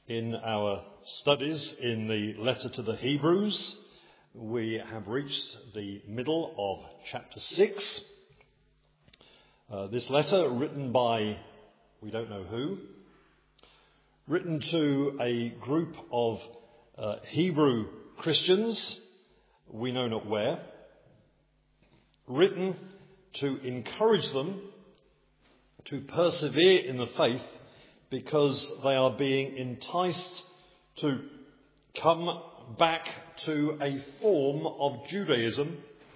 In our studies in the letter to the Hebrews, we have reached the middle of chapter 6. This letter, written by, we don't know who, written to a group of Hebrew Christians, we know not where, written to encourage them to persevere in the faith because they are being enticed to come back to a form of Judaism.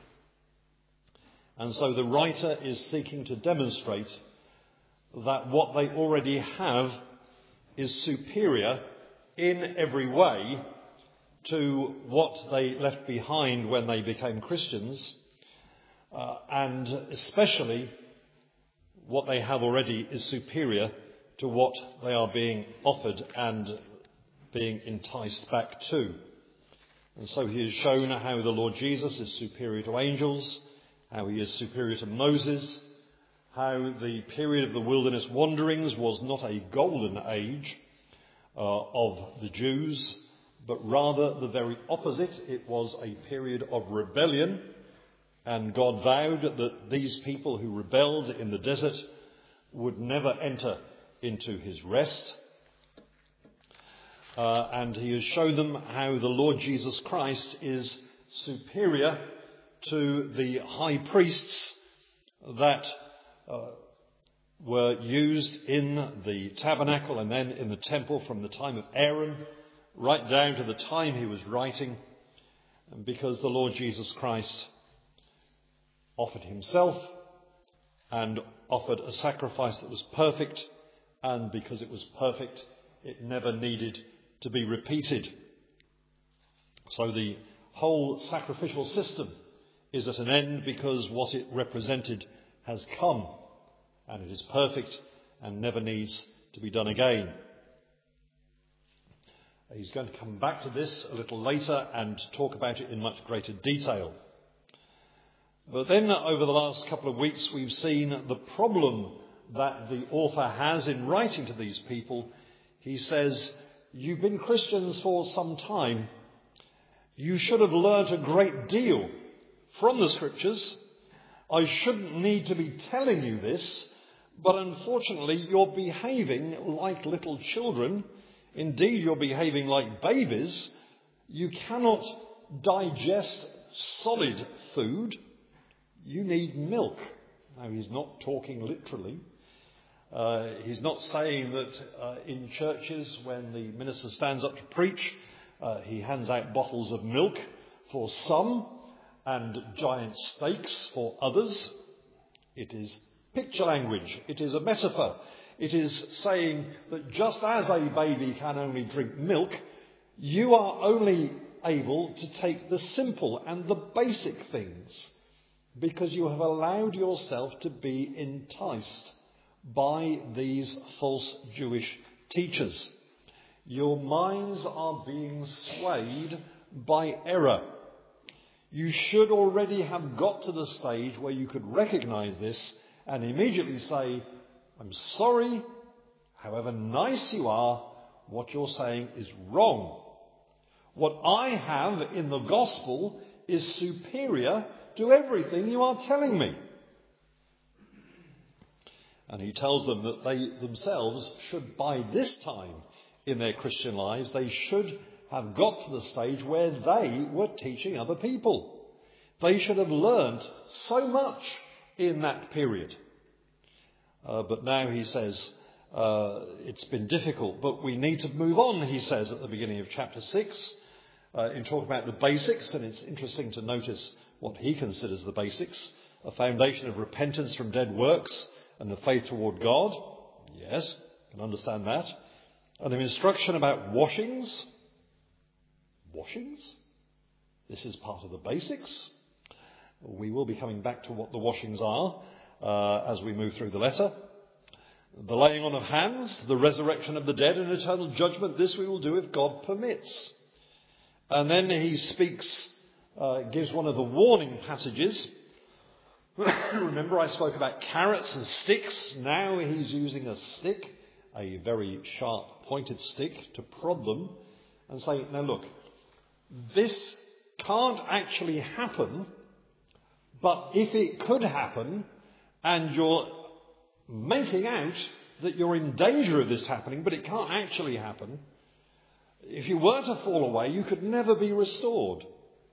And so the writer is seeking to demonstrate that what they already have is superior in every way to what they left behind when they became Christians, and especially what they have already is superior to what they are being offered and being enticed back to. And so he has shown how the Lord Jesus is superior to angels, how he is superior to Moses, how the period of the wilderness wanderings was not a golden age of the Jews, but rather the very opposite. It was a period of rebellion, and God vowed that these people who rebelled in the desert would never enter into his rest. And he has shown them how the Lord Jesus Christ is superior to the high priests that were used in the tabernacle and then in the temple from the time of Aaron right down to the time he was writing, because the Lord Jesus Christ offered himself and offered a sacrifice that was perfect, and because it was perfect, it never needed to be repeated. So the whole sacrificial system is at an end because what it represented has come, and it is perfect and never needs to be done again. He's going to come back to this a little later and talk about it in much greater detail. But then over the last couple of weeks we've seen the problem that the author has in writing to these people. He says, you've been Christians for some time. You should have learnt a great deal from the scriptures. I shouldn't need to be telling you this, but unfortunately you're behaving like little children. Indeed, you're behaving like babies. You cannot digest solid food. You need milk. Now, he's not talking literally. He's not saying that in churches, when the minister stands up to preach, he hands out bottles of milk for some and giant steaks for others. It is picture language. It is a metaphor. It is saying that just as a baby can only drink milk, you are only able to take the simple and the basic things because you have allowed yourself to be enticed by these false Jewish teachers. Your minds are being swayed by error. You should already have got to the stage where you could recognize this and immediately say, I'm sorry, however nice you are, what you're saying is wrong. What I have in the gospel is superior to everything you are telling me. And he tells them that they themselves should, by this time in their Christian lives, they should have got to the stage where they were teaching other people. They should have learnt so much in that period. But now he says it's been difficult, but we need to move on, he says at the beginning of chapter 6, in talking about the basics, and it's interesting to notice what he considers the basics: a foundation of repentance from dead works and the faith toward God. Yes, I can understand that. And an instruction about washings. Washings? This is part of the basics. We will be coming back to what the washings are as we move through the letter. The laying on of hands, the resurrection of the dead and eternal judgment, this we will do if God permits. And then he speaks, gives one of the warning passages. Remember I spoke about carrots and sticks. Now he's using a stick a very sharp pointed stick to prod them and say, now look, this can't actually happen, but if it could happen and you're making out that you're in danger of this happening, but it can't actually happen, if you were to fall away, you could never be restored.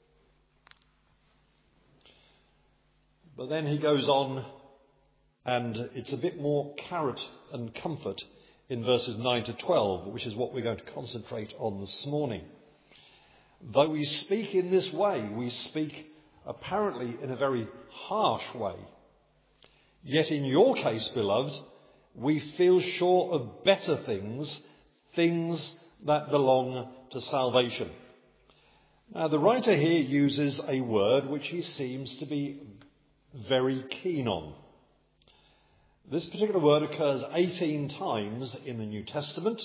But then he goes on, and it's a bit more carrot and comfort in verses 9 to 12, which is what we're going to concentrate on this morning. Though we speak in this way, we speak apparently in a very harsh way. Yet in your case, beloved, we feel sure of better things, things that belong to salvation. Now, the writer here uses a word which he seems to be very keen on. This particular word occurs 18 times in the New Testament,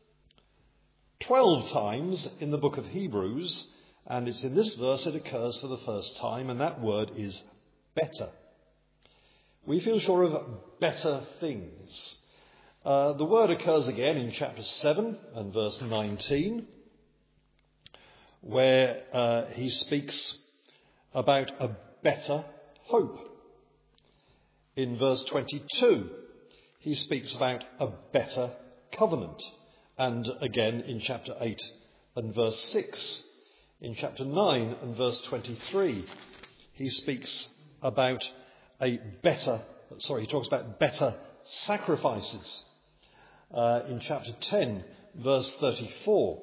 12 times in the book of Hebrews, and it's in this verse it occurs for the first time, and that word is better. We feel sure of better things. The word occurs again in chapter 7 and verse 19, where he speaks about a better hope. In verse 22, he speaks about a better covenant. And again in chapter 8 and verse 6. In chapter 9 and verse 23, he speaks about he talks about better sacrifices. In chapter 10, verse 34,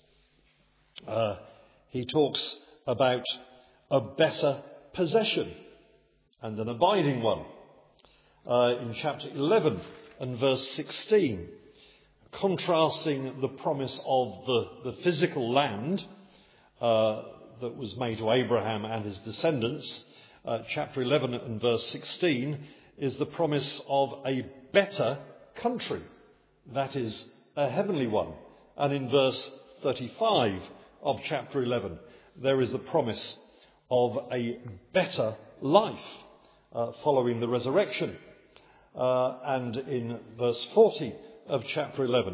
he talks about a better possession and an abiding one. In chapter 11 and verse 16, contrasting the promise of the physical land that was made to Abraham and his descendants, chapter 11 and verse 16 is the promise of a better country, that is, a heavenly one. And in verse 35 of chapter 11, there is the promise of a better life following the resurrection. And in verse 40 of chapter 11,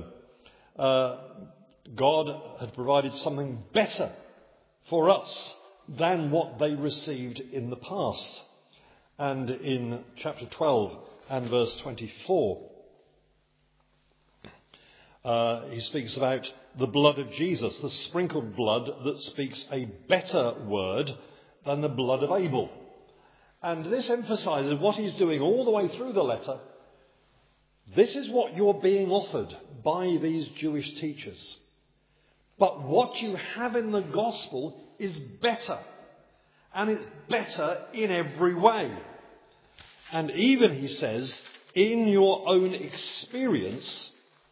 God had provided something better for us than what they received in the past. And in chapter 12 and verse 24, he speaks about the blood of Jesus, the sprinkled blood that speaks a better word than the blood of Abel. And this emphasizes what he's doing all the way through the letter. This is what you're being offered by these Jewish teachers. But what you have in the gospel is better. And it's better in every way. And even, he says, in your own experience,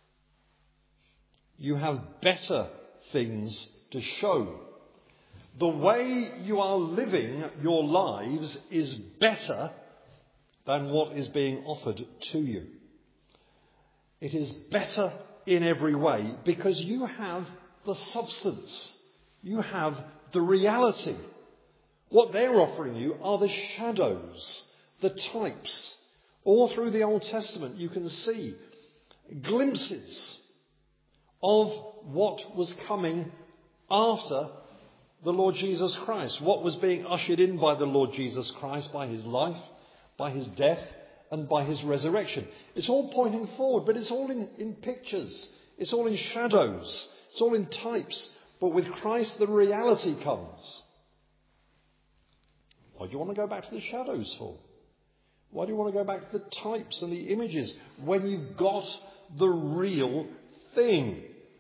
you have better things to show. The way you are living your lives is better than what is being offered to you. It is better in every way because you have the substance. You have the reality. What they're offering you are the shadows, the types. All through the Old Testament you can see glimpses of what was coming after the Lord Jesus Christ, what was being ushered in by the Lord Jesus Christ, by his life, by his death, and by his resurrection. It's all pointing forward, but it's all in pictures. It's all in shadows. It's all in types. But with Christ, the reality comes. Why do you want to go back to the shadows for? Why do you want to go back to the types and the images when you've got the real thing?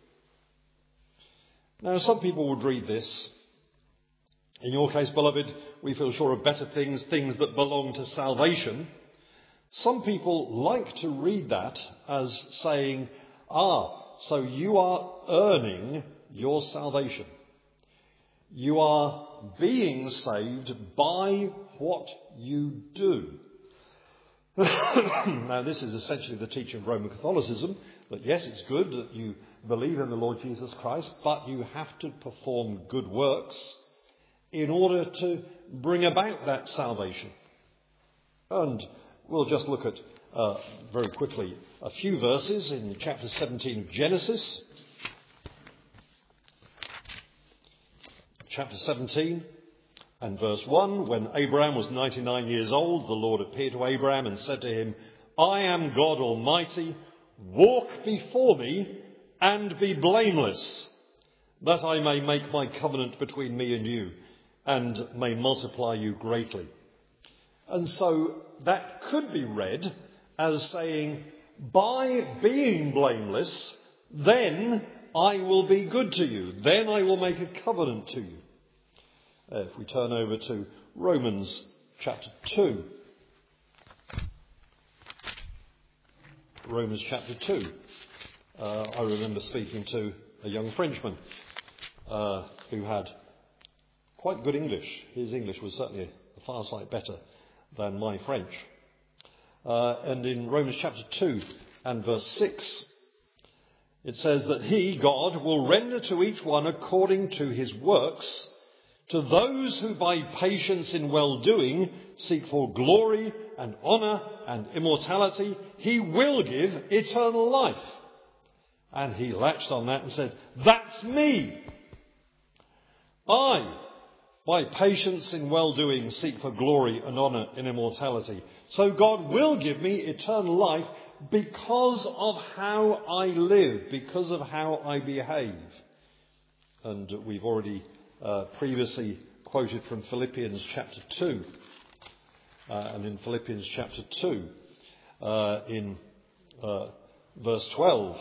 Now, some people would read this. In your case, beloved, we feel sure of better things, things that belong to salvation. Some people like to read that as saying, so you are earning your salvation. You are being saved by what you do. Now, this is essentially the teaching of Roman Catholicism, that yes, it's good that you believe in the Lord Jesus Christ, but you have to perform good works in order to bring about that salvation. And we'll just look at very quickly a few verses in chapter 17 of Genesis. Chapter 17 and verse 1, when Abraham was 99 years old, the Lord appeared to Abraham and said to him, I am God Almighty, walk before me and be blameless, that I may make my covenant between me and you, and may multiply you greatly. And so that could be read as saying, by being blameless, then I will be good to you. Then I will make a covenant to you. If we turn over to Romans chapter 2. Romans chapter 2. I remember speaking to a young Frenchman who had quite good English. His English was certainly a far sight better than my French. And in Romans chapter 2 and verse 6, it says that he, God, will render to each one according to his works. To those who by patience in well-doing seek for glory and honour and immortality, he will give eternal life. And he latched on that and said, that's me. I, by patience in well-doing, seek for glory and honour and immortality. So God will give me eternal life because of how I live, because of how I behave. And we've already previously quoted from Philippians chapter 2. And in Philippians chapter 2, in verse 12,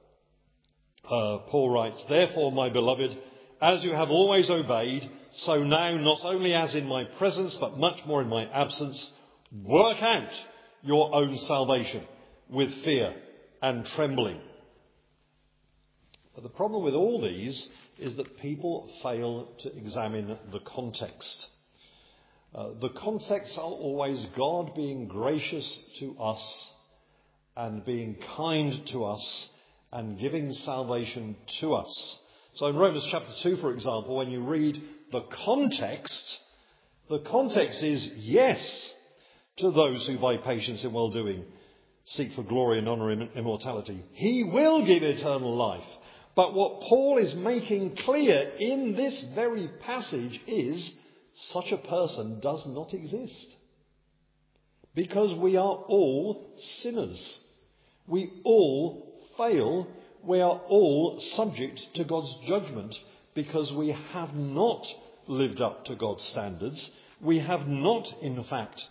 Paul writes, therefore, my beloved, as you have always obeyed, so now, not only as in my presence, but much more in my absence, work out your own salvation with fear and trembling. But the problem with all these is that people fail to examine the context. The contexts are always God being gracious to us and being kind to us and giving salvation to us. So in Romans chapter 2, for example, when you read the context is yes to those who by patience in well-doing seek for glory and honour and immortality. He will give eternal life. But what Paul is making clear in this very passage is such a person does not exist. Because we are all sinners. We all fail. We are all subject to God's judgment because we have not lived up to God's standards. We have not, in fact,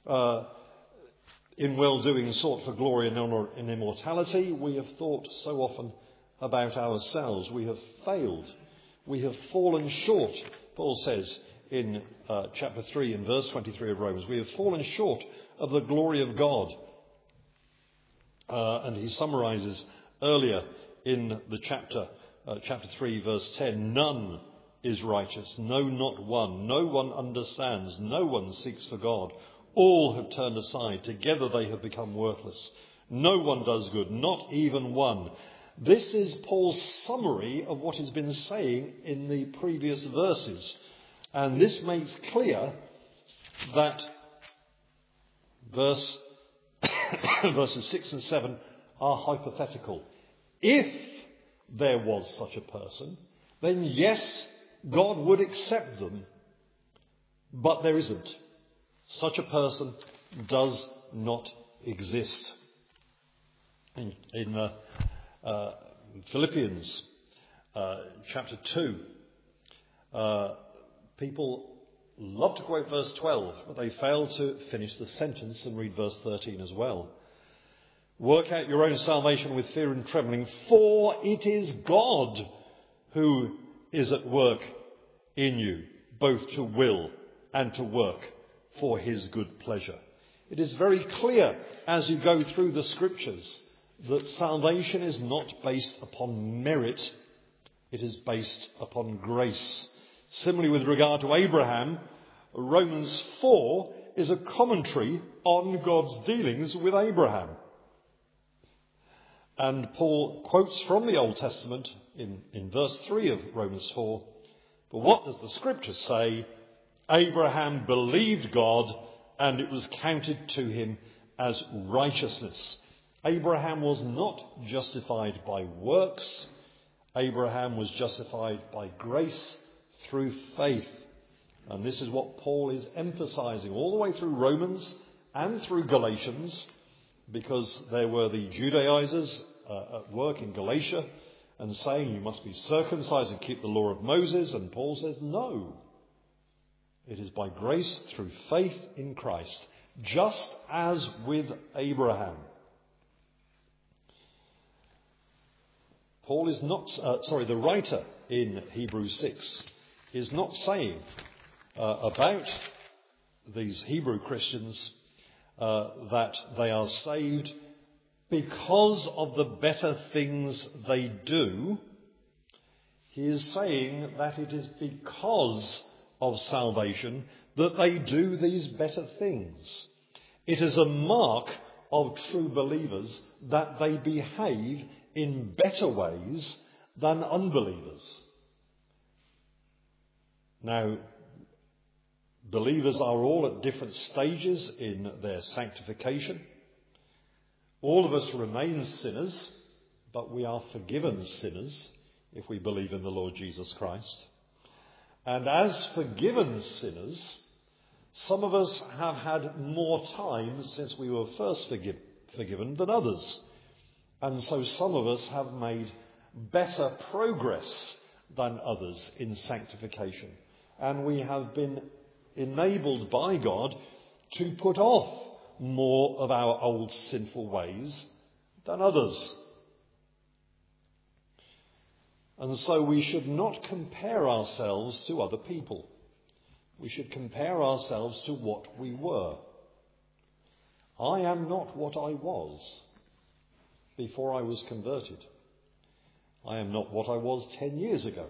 in well-doing sought for glory and honour and immortality. We have thought so often about ourselves. We have failed. We have fallen short, Paul says in chapter 3 and verse 23 of Romans. We have fallen short of the glory of God. And he summarises earlier in the chapter 3 verse 10, none is righteous, no, not one. No one understands, no one seeks for God. All have turned aside, together they have become worthless. No one does good, not even one. This is Paul's summary of what he's been saying in the previous verses. And this makes clear that verses 6 and 7 are hypothetical. If there was such a person, then yes, God would accept them. But there isn't. Such a person does not exist. In Philippians chapter 2, people love to quote verse 12, but they fail to finish the sentence and read verse 13 as well. Work out your own salvation with fear and trembling, for it is God who is at work in you, both to will and to work for his good pleasure. It is very clear as you go through the scriptures that salvation is not based upon merit, it is based upon grace. Similarly, with regard to Abraham, Romans 4 is a commentary on God's dealings with Abraham. And Paul quotes from the Old Testament in verse 3 of Romans 4. But what does the scripture say? Abraham believed God, and it was counted to him as righteousness. Abraham was not justified by works. Abraham was justified by grace through faith. And this is what Paul is emphasizing all the way through Romans and through Galatians, because there were the Judaizers at work in Galatia and saying you must be circumcised and keep the law of Moses. And Paul says, no. It is by grace through faith in Christ, just as with Abraham. Paul is not, the writer in Hebrews 6 is not saying about these Hebrew Christians that they are saved because of the better things they do. He is saying that it is because of salvation that they do these better things. It is a mark of true believers that they behave in better ways than unbelievers. Now, believers are all at different stages in their sanctification. All of us remain sinners, but we are forgiven sinners if we believe in the Lord Jesus Christ. And as forgiven sinners, some of us have had more time since we were first forgiven than others. And so some of us have made better progress than others in sanctification. And we have been enabled by God to put off more of our old sinful ways than others. And so we should not compare ourselves to other people. We should compare ourselves to what we were. I am not what I was before I was converted. I am not what I was 10 years ago.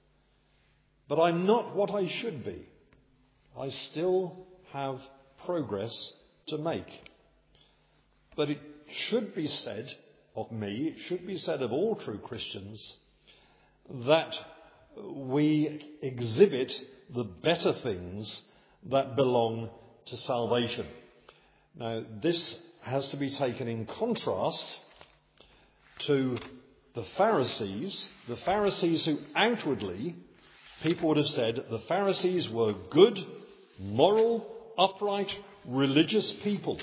But I'm not what I should be. I still have progress to make. But it should be said of me, it should be said of all true Christians, that we exhibit the better things that belong to salvation. Now, this has to be taken in contrast to the Pharisees who outwardly, people would have said, the Pharisees were good, moral, upright, religious people.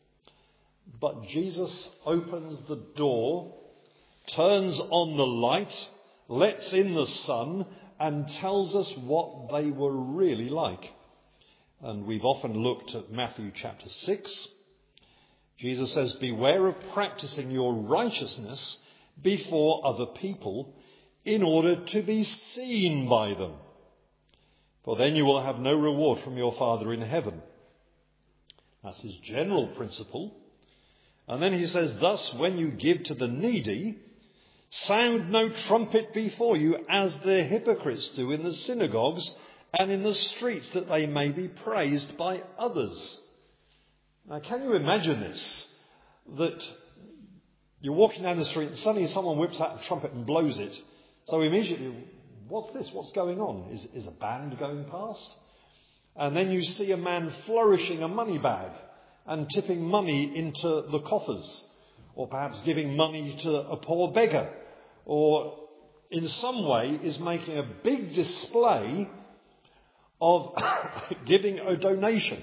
But Jesus opens the door, turns on the light, lets in the sun, and tells us what they were really like. And we've often looked at Matthew chapter 6. Jesus says, beware of practicing your righteousness before other people in order to be seen by them. For then you will have no reward from your Father in heaven. That's his general principle. And then he says, thus when you give to the needy, sound no trumpet before you, as the hypocrites do in the synagogues and in the streets, that they may be praised by others. Now, can you imagine this? That you're walking down the street and suddenly someone whips out a trumpet and blows it. So immediately, what's this? What's going on? Is a band going past? And then you see a man flourishing a money bag and tipping money into the coffers, or perhaps giving money to a poor beggar, or in some way is making a big display of giving a donation.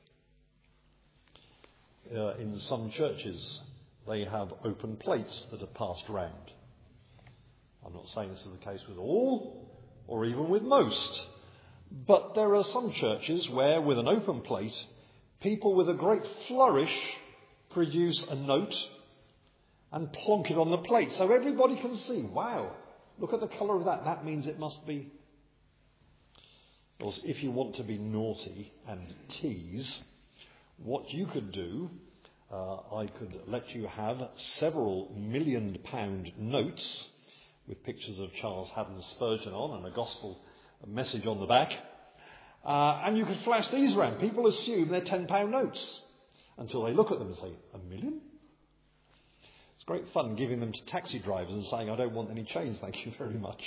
In some churches, they have open plates that are passed round. I'm not saying this is the case with all, or even with most, but there are some churches where, with an open plate, people with a great flourish produce a note and plonk it on the plate so everybody can see, wow, look at the colour of that. That means it must be. Well, if you want to be naughty and tease, what you could do, I could let you have several £1 million notes with pictures of Charles Haddon Spurgeon on and a gospel message on the back. And you could flash these around. People assume they're £10 notes until they look at them and say, £1 million? It's great fun giving them to taxi drivers and saying, I don't want any change, thank you very much.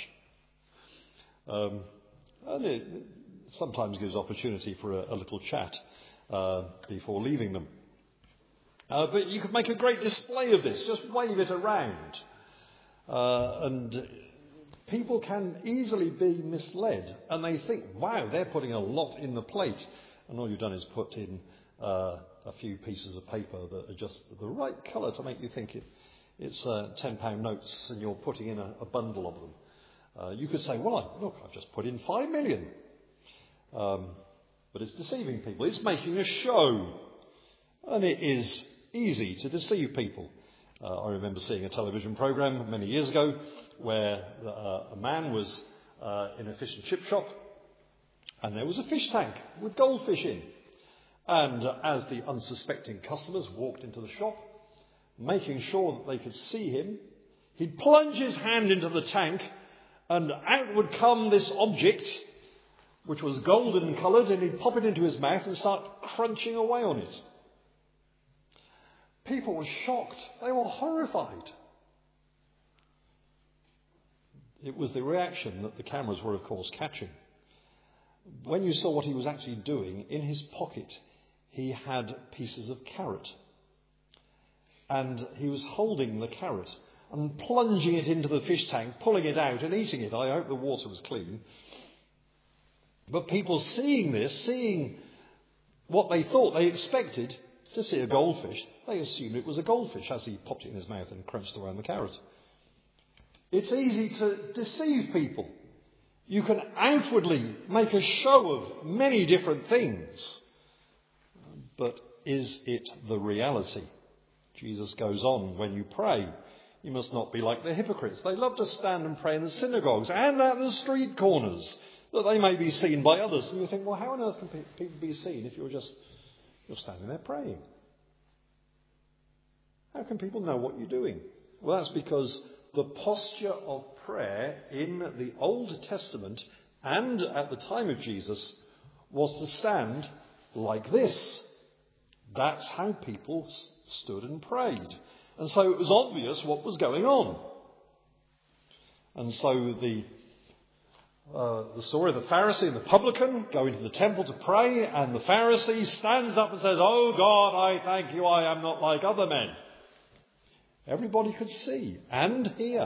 And it sometimes gives opportunity for a little chat before leaving them. But you could make a great display of this, just wave it around. And people can easily be misled, and they think, wow, they're putting a lot in the plate. And all you've done is put in a few pieces of paper that are just the right colour to make you think it's £10 notes, and you're putting in a bundle of them. You could say, well, look, I've just put in 5 million. But it's deceiving people. It's making a show. And it is easy to deceive people. I remember seeing a television programme many years ago where a man was in a fish and chip shop, and there was a fish tank with goldfish in. And as the unsuspecting customers walked into the shop, making sure that they could see him, he'd plunge his hand into the tank, and out would come this object, which was golden coloured, and he'd pop it into his mouth and start crunching away on it. People were shocked. They were horrified. It was the reaction that the cameras were, of course, catching. When you saw what he was actually doing, in his pocket he had pieces of carrot. And he was holding the carrot and plunging it into the fish tank, pulling it out and eating it. I hope the water was clean. But people seeing this, seeing what they thought they expected to see a goldfish, they assumed it was a goldfish as he popped it in his mouth and crunched away on the carrot. It's easy to deceive people. You can outwardly make a show of many different things. But is it the reality? Jesus goes on, when you pray, you must not be like the hypocrites. They love to stand and pray in the synagogues and at the street corners, that they may be seen by others. And you think, well, how on earth can people be seen if you're standing there praying? How can people know what you're doing? Well, that's because the posture of prayer in the Old Testament and at the time of Jesus was to stand like this. That's how people stood and prayed. And so it was obvious what was going on. And so the story of the Pharisee and the publican go into the temple to pray, and the Pharisee stands up and says, "Oh God, I thank you, I am not like other men." Everybody could see and hear.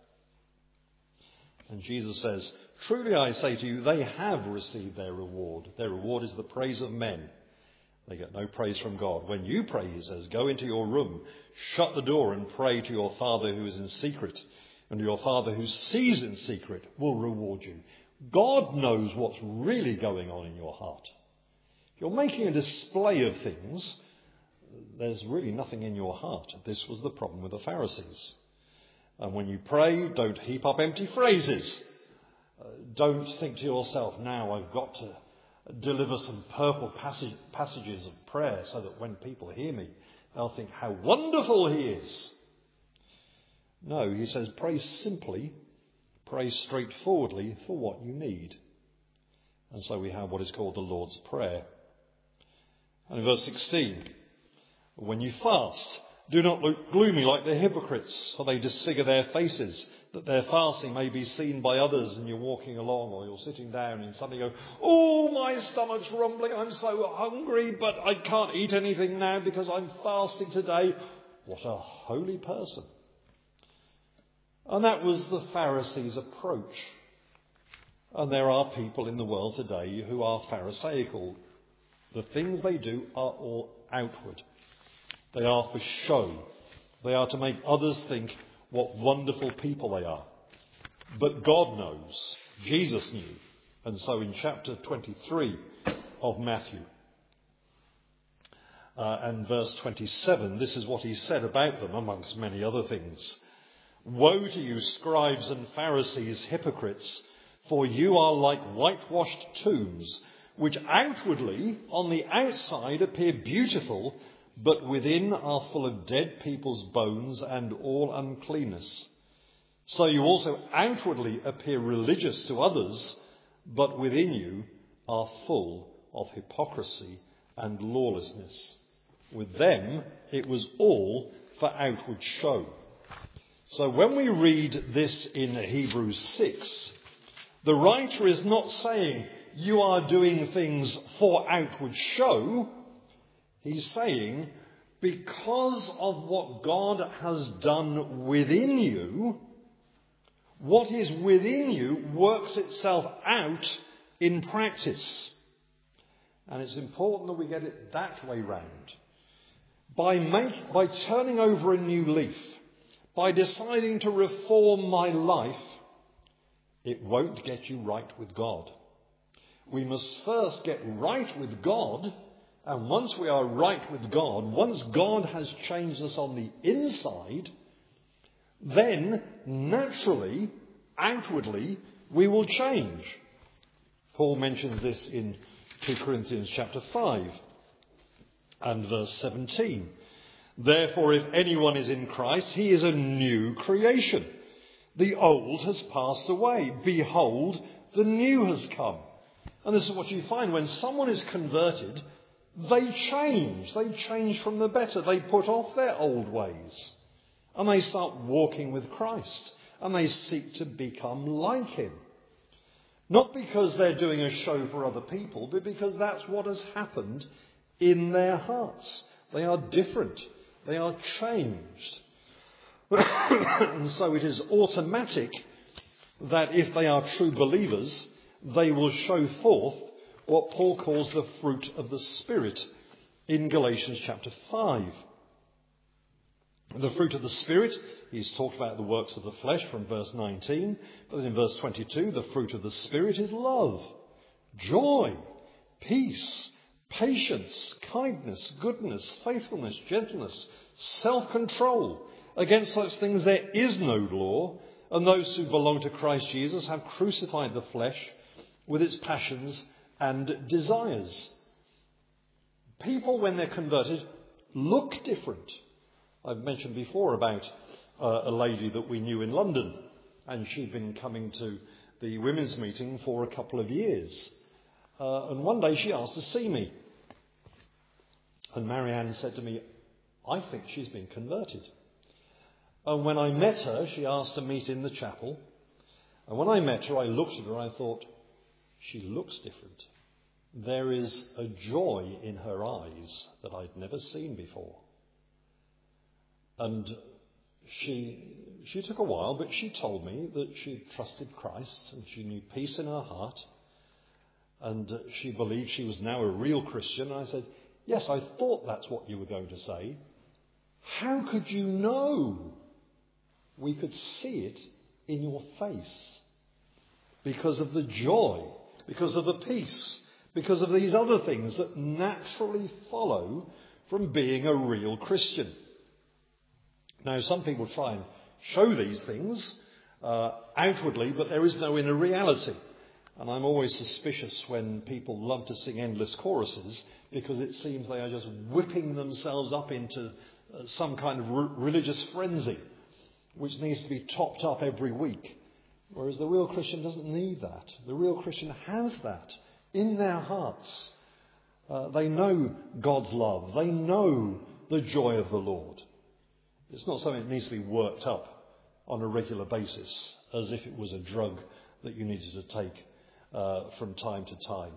And Jesus says, "Truly I say to you, they have received their reward. Their reward is the praise of men. They get no praise from God. When you pray," he says, "go into your room, shut the door and pray to your Father who is in secret. And your Father who sees in secret will reward you." God knows what's really going on in your heart. If you're making a display of things, there's really nothing in your heart. This was the problem with the Pharisees. And when you pray, don't heap up empty phrases. Don't think to yourself, now I've got to deliver some purple passages of prayer so that when people hear me, they'll think how wonderful he is. No, he says, pray simply, pray straightforwardly for what you need. And so we have what is called the Lord's Prayer. And in verse 16, when you fast, do not look gloomy like the hypocrites, for they disfigure their faces, that their fasting may be seen by others. And you're walking along or you're sitting down and suddenly go, "Oh, my stomach's rumbling, I'm so hungry, but I can't eat anything now because I'm fasting today." What a holy person. And that was the Pharisees' approach. And there are people in the world today who are Pharisaical. The things they do are all outward. They are for show. They are to make others think what wonderful people they are. But God knows. Jesus knew. And so in chapter 23 of Matthew and verse 27, this is what he said about them, amongst many other things. "Woe to you, scribes and Pharisees, hypocrites, for you are like whitewashed tombs, which outwardly, on the outside, appear beautiful, but within are full of dead people's bones and all uncleanness. So you also outwardly appear religious to others, but within you are full of hypocrisy and lawlessness." With them, it was all for outward show. So when we read this in Hebrews 6, the writer is not saying you are doing things for outward show. He's saying because of what God has done within you, what is within you works itself out in practice. And it's important that we get it that way round. By turning over a new leaf, by deciding to reform my life, it won't get you right with God. We must first get right with God, and once we are right with God, once God has changed us on the inside, then naturally, outwardly, we will change. Paul mentions this in 2 Corinthians chapter 5 and verse 17. Therefore, if anyone is in Christ, he is a new creation. The old has passed away. Behold, the new has come. And this is what you find when someone is converted, they change. They change from the better. They put off their old ways. And they start walking with Christ. And they seek to become like him. Not because they're doing a show for other people, but because that's what has happened in their hearts. They are different. They are changed. And so it is automatic that if they are true believers, they will show forth what Paul calls the fruit of the Spirit in Galatians chapter 5. The fruit of the Spirit, he's talked about the works of the flesh from verse 19, but in verse 22, the fruit of the Spirit is love, joy, peace, patience, kindness, goodness, faithfulness, gentleness, self-control. Against such things there is no law, and those who belong to Christ Jesus have crucified the flesh with its passions and desires. People, when they're converted, look different. I've mentioned before about a lady that we knew in London, and she'd been coming to the women's meeting for a couple of years. And one day she asked to see me. And Marianne said to me, I think she's been converted. And when I met her, she asked to meet in the chapel. And when I met her, I looked at her and I thought, she looks different. There is a joy in her eyes that I'd never seen before. And she took a while, but she told me that she trusted Christ and she knew peace in her heart. And she believed she was now a real Christian. And I said, yes, I thought that's what you were going to say. How could you know? We could see it in your face because of the joy, because of the peace, because of these other things that naturally follow from being a real Christian. Now, some people try and show these things outwardly, but there is no inner reality. And I'm always suspicious when people love to sing endless choruses because it seems they are just whipping themselves up into some kind of religious frenzy, which needs to be topped up every week. Whereas the real Christian doesn't need that. The real Christian has that in their hearts. They know God's love. They know the joy of the Lord. It's not something that needs to be worked up on a regular basis as if it was a drug that you needed to take from time to time.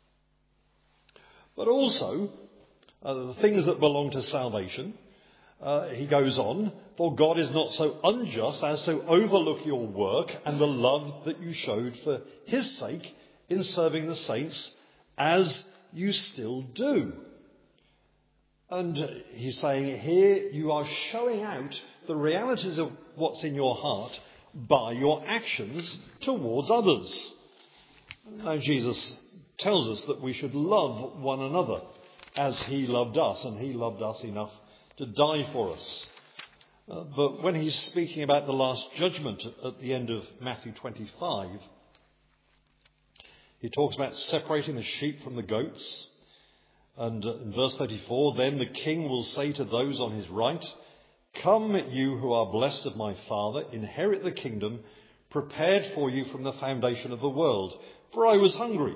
But also, the things that belong to salvation, he goes on, for God is not so unjust as to overlook your work and the love that you showed for his sake in serving the saints, as you still do. And he's saying here you are showing out the realities of what's in your heart by your actions towards others. Now Jesus tells us that we should love one another as he loved us, and he loved us enough to die for us. But when he's speaking about the last judgment at the end of Matthew 25, he talks about separating the sheep from the goats. And in verse 34, then the king will say to those on his right, come, you who are blessed of my Father, inherit the kingdom prepared for you from the foundation of the world. For I was hungry,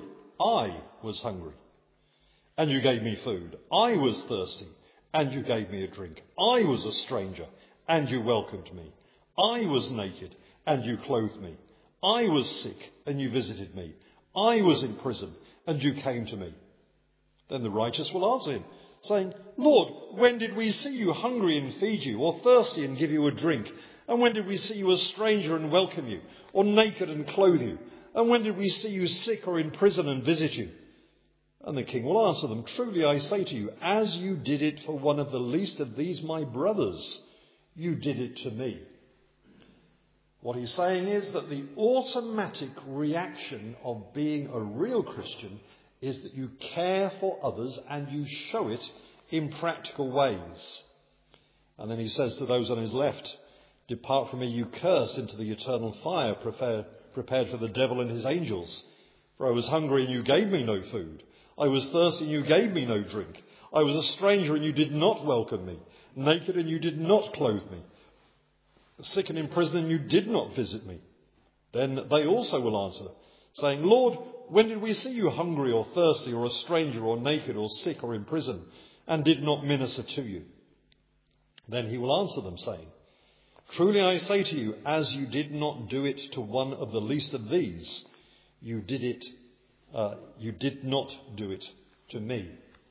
and you gave me food. I was thirsty, and you gave me a drink. I was a stranger, and you welcomed me. I was naked, and you clothed me. I was sick, and you visited me. I was in prison, and you came to me. Then the righteous will answer him, saying, Lord, when did we see you hungry and feed you, or thirsty and give you a drink? And when did we see you a stranger and welcome you, or naked and clothe you? And when did we see you sick or in prison and visit you? And the king will answer them, truly I say to you, as you did it for one of the least of these my brothers, you did it to me. What he's saying is that the automatic reaction of being a real Christian is that you care for others and you show it in practical ways. And then he says to those on his left, depart from me, you curse, into the eternal fire prepared for the devil and his angels. For I was hungry and you gave me no food. I was thirsty and you gave me no drink. I was a stranger and you did not welcome me. Naked and you did not clothe me. Sick and in prison and you did not visit me. Then they also will answer, saying, Lord, when did we see you hungry or thirsty or a stranger or naked or sick or in prison and did not minister to you? Then he will answer them, saying, truly I say to you, as you did not do it to one of the least of these, you did not do it to me.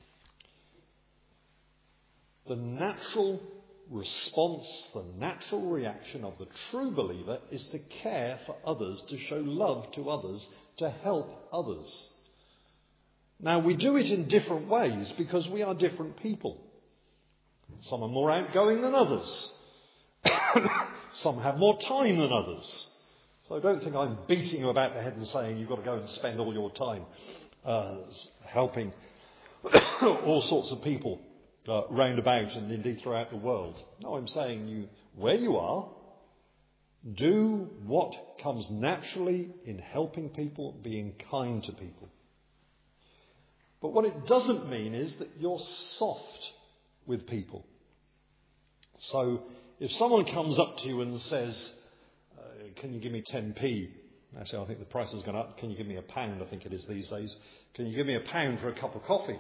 The natural response, the natural reaction of the true believer is to care for others, to show love to others, to help others. Now, we do it in different ways because we are different people. Some are more outgoing than others. Some have more time than others. So don't think I'm beating you about the head and saying you've got to go and spend all your time helping all sorts of people round about and indeed throughout the world. No, I'm saying where you are, do what comes naturally in helping people, being kind to people. But what it doesn't mean is that you're soft with people. So if someone comes up to you and says, can you give me 10p? Actually, I think the price has gone up. Can you give me £1? I think it is these days. Can you give me £1 for a cup of coffee?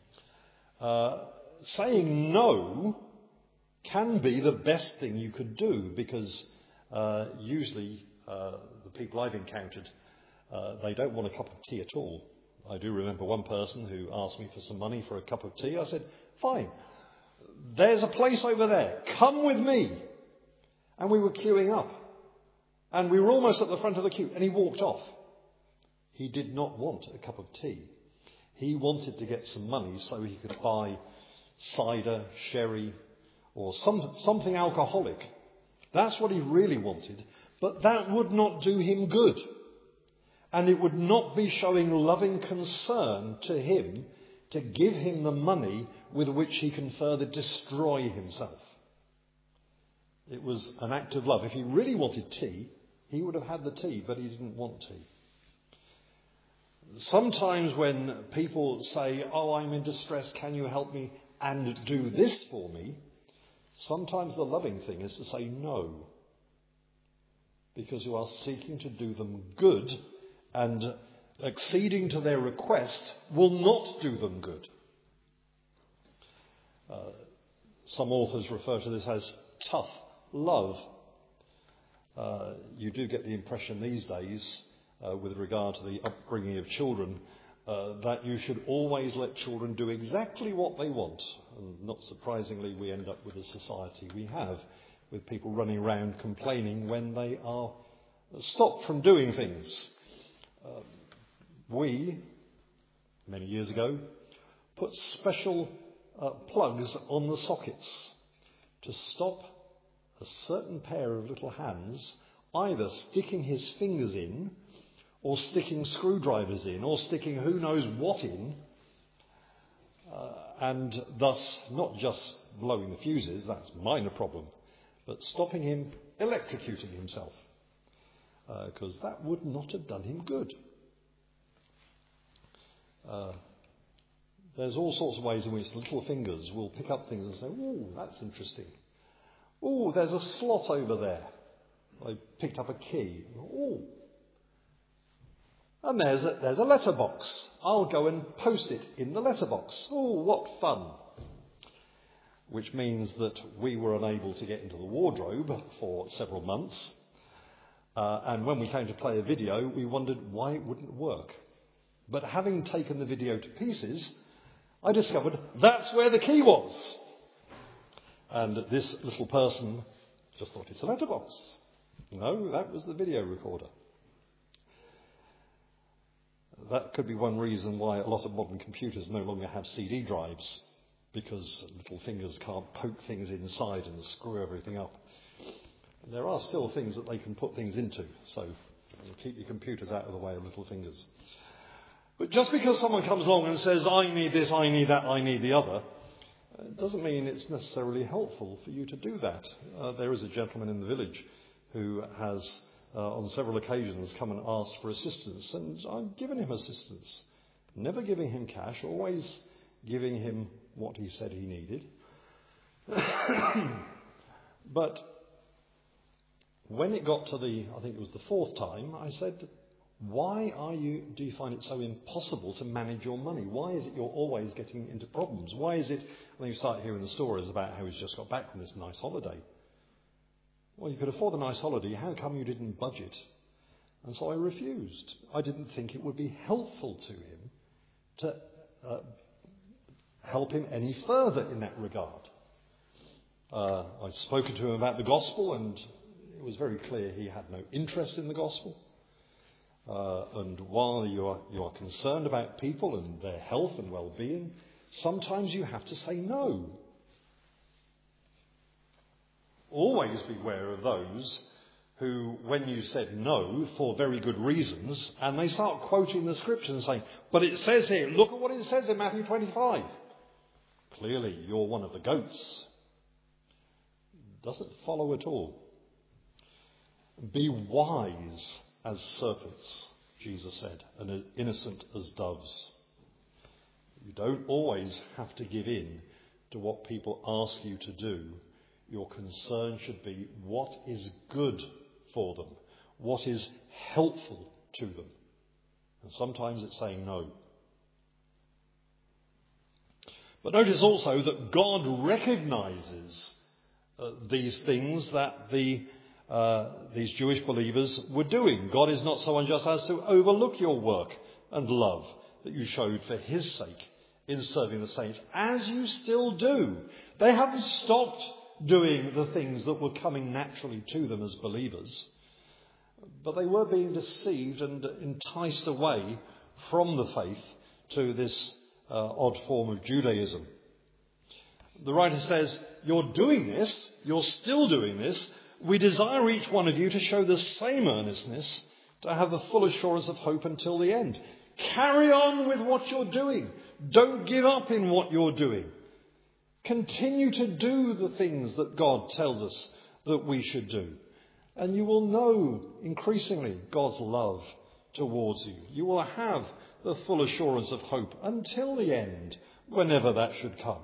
Saying no can be the best thing you could do because usually the people I've encountered, they don't want a cup of tea at all. I do remember one person who asked me for some money for a cup of tea. I said, fine, there's a place over there. Come with me. And we were queuing up. And we were almost at the front of the queue. And he walked off. He did not want a cup of tea. He wanted to get some money so he could buy cider, sherry, or something alcoholic. That's what he really wanted. But that would not do him good. And it would not be showing loving concern to him to give him the money with which he can further destroy himself. It was an act of love. If he really wanted tea, he would have had the tea, but he didn't want tea. Sometimes when people say, oh, I'm in distress, can you help me and do this for me? Sometimes the loving thing is to say no. Because you are seeking to do them good, and acceding to their request will not do them good. Some authors refer to this as tough love. You do get the impression these days, with regard to the upbringing of children, that you should always let children do exactly what they want. And not surprisingly, we end up with the society we have, with people running around complaining when they are stopped from doing things. We, many years ago, put special plugs on the sockets to stop a certain pair of little hands either sticking his fingers in or sticking screwdrivers in or sticking who knows what in, and thus not just blowing the fuses, that's a minor problem, but stopping him electrocuting himself, because that would not have done him good. There's all sorts of ways in which little fingers will pick up things and say, oh, that's interesting. Oh, there's a slot over there. I picked up a key. Oh. And there's a letterbox. I'll go and post it in the letterbox. Oh, what fun. Which means that we were unable to get into the wardrobe for several months. And when we came to play a video, we wondered why it wouldn't work. But having taken the video to pieces, I discovered that's where the key was. And this little person just thought it's a letterbox. No, that was the video recorder. That could be one reason why a lot of modern computers no longer have CD drives, because little fingers can't poke things inside and screw everything up. There are still things that they can put things into, so keep your computers out of the way of little fingers. But just because someone comes along and says, I need this, I need that, I need the other, it doesn't mean it's necessarily helpful for you to do that. There is a gentleman in the village who has, on several occasions, come and asked for assistance, and I've given him assistance. Never giving him cash, always giving him what he said he needed. But when it got to I think it was the fourth time, I said, why do you find it so impossible to manage your money? Why is it you're always getting into problems? Why is it, when you start hearing the stories about how he's just got back from this nice holiday? Well, you could afford a nice holiday. How come you didn't budget? And so I refused. I didn't think it would be helpful to him to help him any further in that regard. I'd spoken to him about the gospel, and it was very clear he had no interest in the gospel. And while you are concerned about people and their health and well-being, sometimes you have to say no. Always beware of those who, when you said no for very good reasons, and they start quoting the scripture and saying, but it says here, look at what it says in Matthew 25. Clearly, you're one of the goats. Doesn't follow at all. Be wise as serpents, Jesus said, and as innocent as doves. You don't always have to give in to what people ask you to do. Your concern should be what is good for them, what is helpful to them. And sometimes it's saying no. But notice also that God recognizes these things that these Jewish believers were doing. God is not so unjust as to overlook your work and love that you showed for his sake in serving the saints, as you still do. They haven't stopped doing the things that were coming naturally to them as believers, but they were being deceived and enticed away from the faith to this odd form of Judaism. The writer says, you're doing this, you're still doing this. We desire each one of you to show the same earnestness, to have the full assurance of hope until the end. Carry on with what you're doing. Don't give up in what you're doing. Continue to do the things that God tells us that we should do. And you will know increasingly God's love towards you. You will have the full assurance of hope until the end, whenever that should come.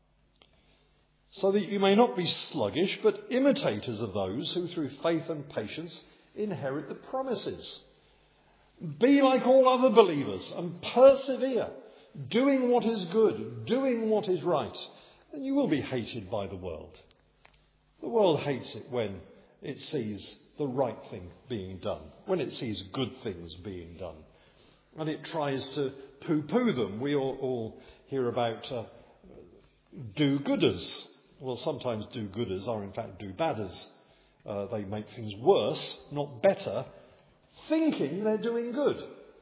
So that you may not be sluggish, but imitators of those who through faith and patience inherit the promises. Be like all other believers and persevere, doing what is good, doing what is right, and you will be hated by the world. The world hates it when it sees the right thing being done, when it sees good things being done, and it tries to poo-poo them. We all hear about do-gooders. Well, sometimes do-gooders are in fact do-badders. They make things worse, not better, thinking they're doing good.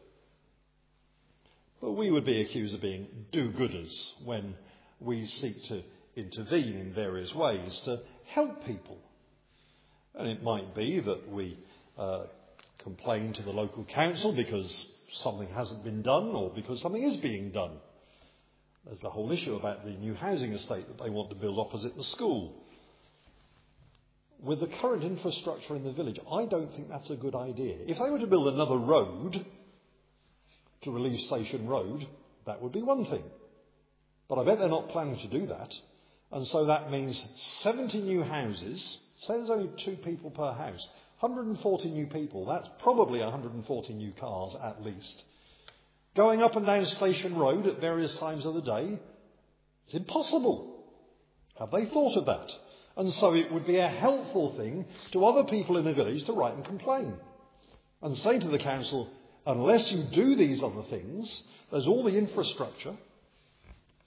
But we would be accused of being do-gooders when we seek to intervene in various ways to help people. And it might be that we complain to the local council because something hasn't been done or because something is being done. There's the whole issue about the new housing estate that they want to build opposite the school. With the current infrastructure in the village, I don't think that's a good idea. If they were to build another road to relieve Station Road, that would be one thing. But I bet they're not planning to do that. And so that means 70 new houses. Say there's only 2 people per house. 140 new people. That's probably 140 new cars at least. Going up and down Station Road at various times of the day, it's impossible. Have they thought of that? And so it would be a helpful thing to other people in the village to write and complain and say to the council, unless you do these other things, there's all the infrastructure,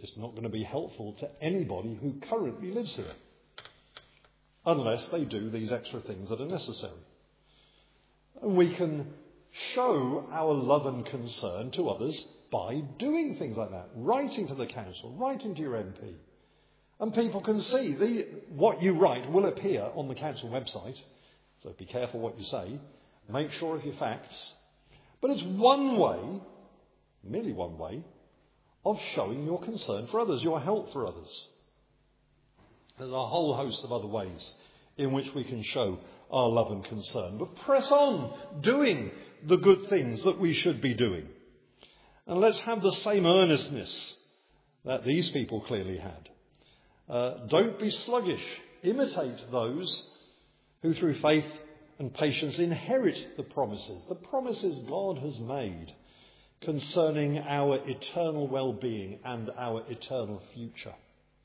It's not going to be helpful to anybody who currently lives here, unless they do these extra things that are necessary. And we can show our love and concern to others by doing things like that, writing to the council, writing to your MP. And people can see what you write will appear on the council website, so be careful what you say, make sure of your facts. But it's one way, merely one way, of showing your concern for others, your help for others. There's a whole host of other ways in which we can show our love and concern. But press on doing the good things that we should be doing. And let's have the same earnestness that these people clearly had. Don't be sluggish. Imitate those who through faith and patience inherit the promises God has made concerning our eternal well-being and our eternal future.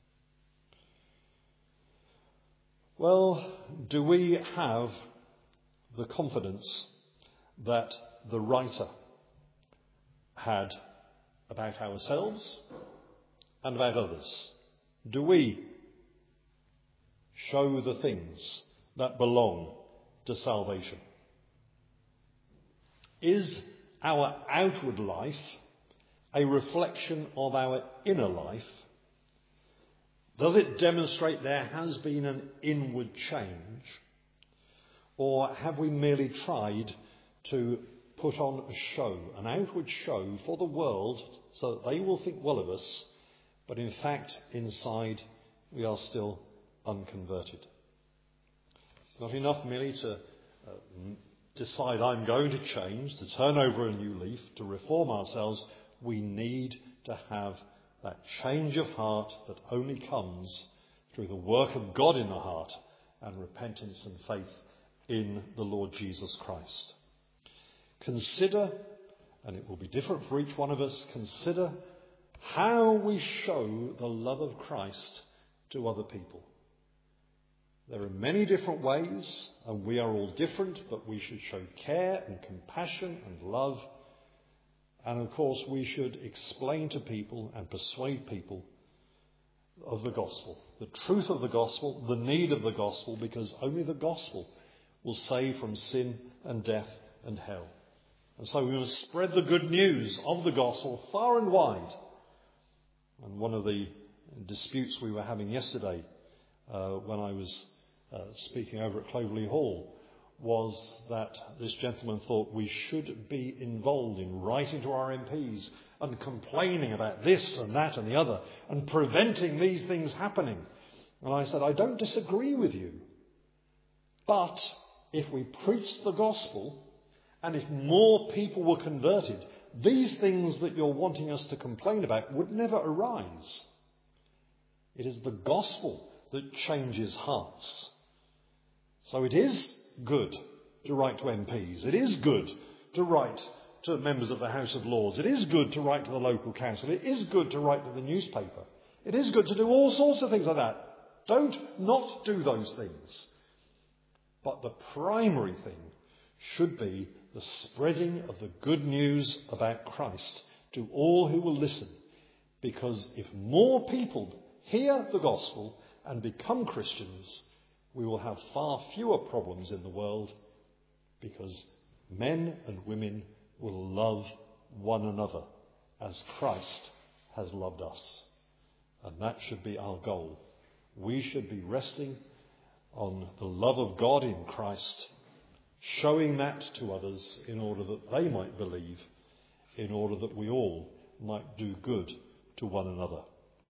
Well, do we have the confidence that the writer had about ourselves and about others? Do we show the things that belong to salvation? Is our outward life a reflection of our inner life? Does it demonstrate there has been an inward change? Or have we merely tried to put on a show, an outward show for the world so that they will think well of us, but in fact inside we are still unconverted? It's not enough merely to decide I'm going to change, to turn over a new leaf, to reform ourselves. We need to have that change of heart that only comes through the work of God in the heart and repentance and faith in the Lord Jesus Christ. Consider, and it will be different for each one of us, consider how we show the love of Christ to other people. There are many different ways, and we are all different, but we should show care and compassion and love. And of course, we should explain to people and persuade people of the gospel, the truth of the gospel, the need of the gospel, because only the gospel will save from sin and death and hell. And so we must spread the good news of the gospel far and wide. And one of the disputes we were having yesterday when I was speaking over at Clovelly Hall was that this gentleman thought we should be involved in writing to our MPs and complaining about this and that and the other and preventing these things happening. And I said, I don't disagree with you. But if we preached the gospel and if more people were converted, these things that you're wanting us to complain about would never arise. It is the gospel that changes hearts. So it is good to write to MPs. It is good to write to members of the House of Lords. It is good to write to the local council. It is good to write to the newspaper. It is good to do all sorts of things like that. Don't not do those things. But the primary thing should be the spreading of the good news about Christ to all who will listen. Because if more people hear the gospel and become Christians, we will have far fewer problems in the world, because men and women will love one another as Christ has loved us. And that should be our goal. We should be resting on the love of God in Christ, showing that to others in order that they might believe, in order that we all might do good to one another.